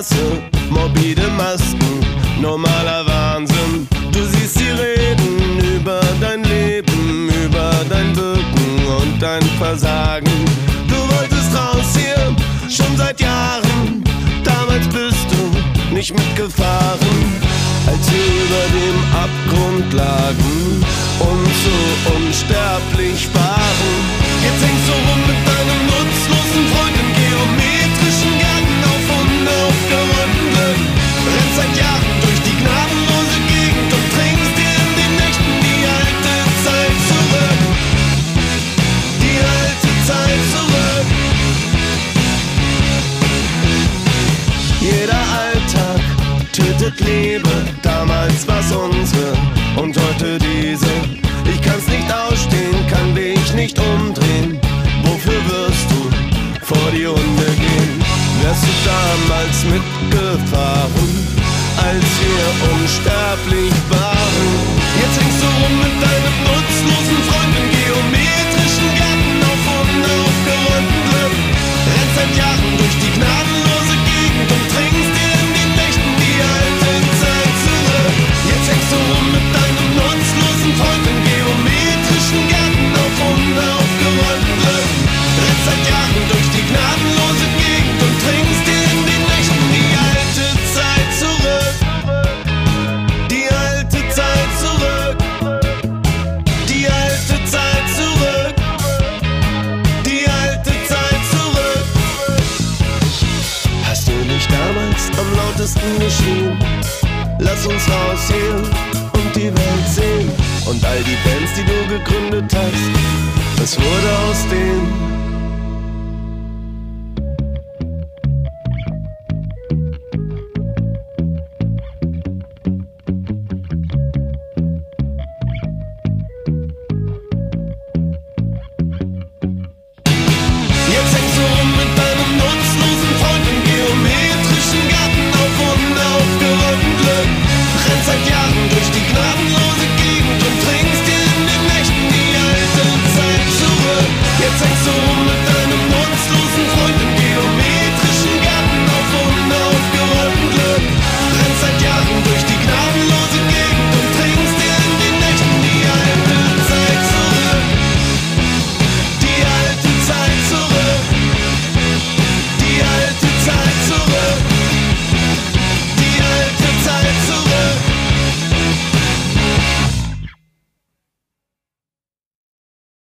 Straße, morbide Masken, normaler Wahnsinn. Du siehst sie reden über dein Leben, über dein Wirken und dein Versagen. Du wolltest raus hier, schon seit Jahren, damals bist du nicht mitgefahren. Als wir über dem Abgrund lagen und so unsterblich waren. Jetzt hängst du rum mit deinem nutzlosen Freund im geometrischen Garten auf unaufgeräumten Blöcken. Rennst seit Jahren durch die gnadenlose Gegend und trinkst dir in den Nächten die alte Zeit zurück. Die alte Zeit zurück. Jeder Alltag tötet Liebe, damals war's unsere und heute diese. Ich kann's nicht ausstehen, kann dich nicht umdrehen. Wofür wirst du vor die Hunde gehen? Wärst du damals mitgefahren, als wir unsterblich waren? Jetzt hängst du rum mit deinem nutzlosen Freund im geometrischen Garten auf unaufgeräumten Blöcken. Rennst seit Jahren durch die gnadenlose Gegend und trinkst dir in den Nächten die alte Zeit zurück. Jetzt hängst du rum mit deinem nutzlosen Freund im geometrischen Garten auf unaufgeräumten Blöcken. Rennst seit Jahren durch die gnadenlose Gegend und trinkst dir in den Nächten die alte Zeit zurück. Die alte Zeit zurück. Die alte Zeit zurück. Die alte Zeit zurück. Hast du nicht damals am lautesten geschrien? Lass uns raus hier und die Welt sehen. Und all die Bands, die du gegründet hast, das wurde aus denen,